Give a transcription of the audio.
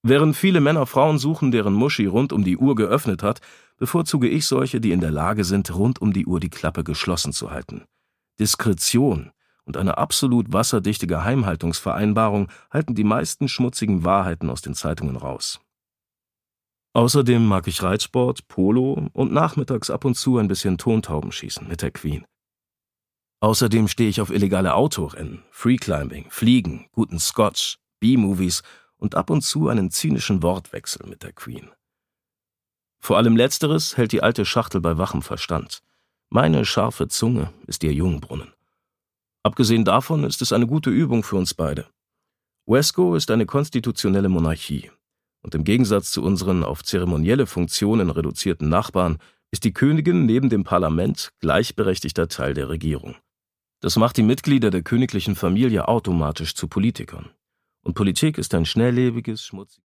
Während viele Männer Frauen suchen, deren Muschi rund um die Uhr geöffnet hat, bevorzuge ich solche, die in der Lage sind, rund um die Uhr die Klappe geschlossen zu halten. Diskretion und eine absolut wasserdichte Geheimhaltungsvereinbarung halten die meisten schmutzigen Wahrheiten aus den Zeitungen raus. Außerdem mag ich Reitsport, Polo und nachmittags ab und zu ein bisschen Tontaubenschießen mit der Queen. Außerdem stehe ich auf illegale Autorennen, Freeclimbing, Fliegen, guten Scotch, B-Movies und ab und zu einen zynischen Wortwechsel mit der Queen. Vor allem Letzteres hält die alte Schachtel bei wachem Verstand. Meine scharfe Zunge ist ihr Jungbrunnen. Abgesehen davon ist es eine gute Übung für uns beide. Wesco ist eine konstitutionelle Monarchie. Und im Gegensatz zu unseren auf zeremonielle Funktionen reduzierten Nachbarn ist die Königin neben dem Parlament gleichberechtigter Teil der Regierung. Das macht die Mitglieder der königlichen Familie automatisch zu Politikern. Und Politik ist ein schnelllebiges, schmutziges